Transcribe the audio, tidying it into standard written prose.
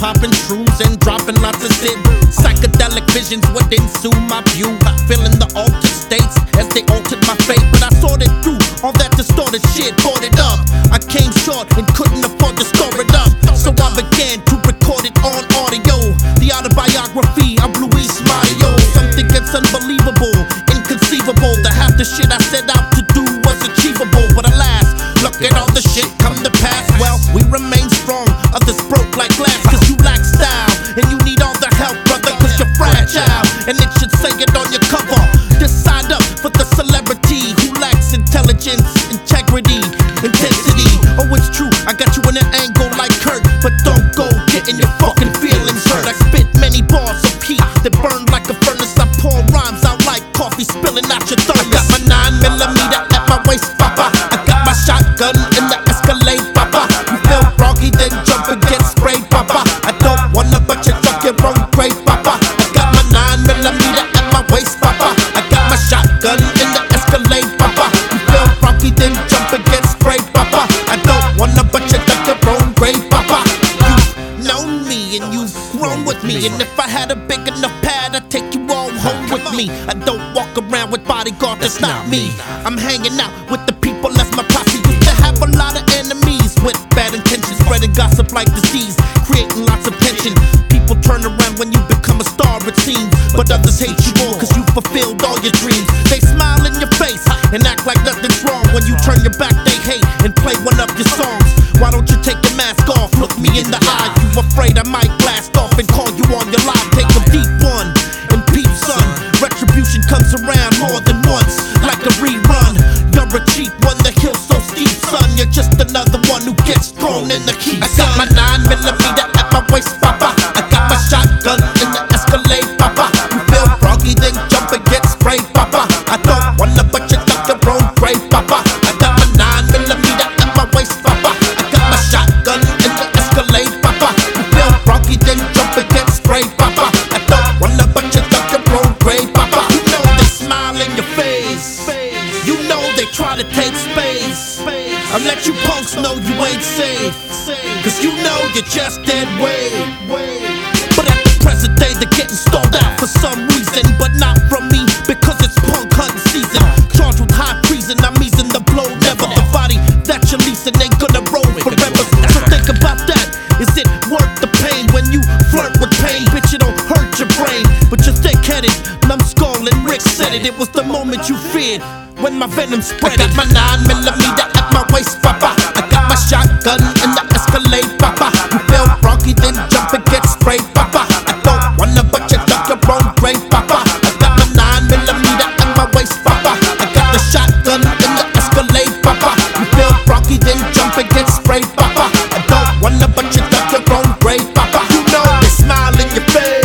popping shrooms and dropping lots of zip. Psychedelic visions would ensue my view, feeling the altered states as they altered my fate. But I sorted through all that distorted shit, bought it up. I came short and couldn't afford to store it up, so I began to record it on audio. The autobiography of Luis Mario. Something that's unbelievable, inconceivable. The half the shit I set out to do was achievable, but alas, look at all the shit come to pass. Well, we remain strong, others broke like glass. Cause you lack style, and you need all the help, brother, cause you're fragile. And it should say it on your cover. Decide up for the celebrity who lacks intelligence, integrity, intensity. Oh, it's true, I got you in an angle like Kurt, but don't go getting your fucking feelings hurt. I spit many bars of heat that burn like a furnace. I pour rhymes out like coffee spilling out your thermos. I got my 9mm at my waist, papa. I got my shotgun in the Escalade, papa. You feel froggy, then jump and get sprayed, papa. I don't wanna but you drop your own grave, papa. I got my 9mm at my waist, papa. I got my shotgun in the Escalade, papa. You feel froggy, then jump and get sprayed, papa. I don't wanna but you drop your own grave, papa. You've known me and you've grown with me, and if I had a big enough pad, I'd take you all home with me. I don't walk around with bodyguards, that's not me. I'm hanging out with the people, that's my posse. Used to have a lot of enemies with bad intentions, spreading gossip like disease, creating lots of tension. People turn around when you become a star, it seems, but others hate you more cause you fulfilled all your dreams. They smile in your face and act like nothing's wrong. When you turn your back, they hate and play one of your songs. Why don't you take your mask off, look me in the eye? You afraid I might blast off and call you on your line? Take a deep one and peep, son. Retribution comes around more than once, like a rerun. You're a cheap one, the hill's so steep, son. You're just another one who gets thrown in the heat. I got my 9mm at my waist, papa. I got my shotgun in the Escalade, papa. You feel froggy, then jump and get sprayed, papa. I don't wanna but you duck your own grave, papa. I got my 9mm at my waist, papa. I got my shotgun in the Escalade, papa. You feel froggy, then jump and get sprayed, papa. I don't wanna but you duck your own grave, papa. You know they smile in your face, you know they try to take space. I'll let you punks know you ain't safe, cause you know you're just dead weight. But at the present day they're getting stalled out for some reason, but not from me, because it's punk hunting season. Charged with high treason, I'm easing the blow. Never the body that you're leasing ain't gonna roll forever. So think about that, is it worth the pain? When you flirt with pain, bitch, it don't hurt your brain, but you're thick-headed, numbskull, and Rick said it. It was the moment you feared when my venom spread. I got my 9mm at my waist, papa. I got my shotgun in the Escalade, papa. You feel froggy, then jump and get sprayed, papa. I don't wanna but you duck your own grave, papa. I got my 9mm at my waist, papa. I got the shotgun in the Escalade, papa. You feel froggy, then jump and get sprayed, papa. I don't wanna but you duck your own grave, papa. You know they smile in your face,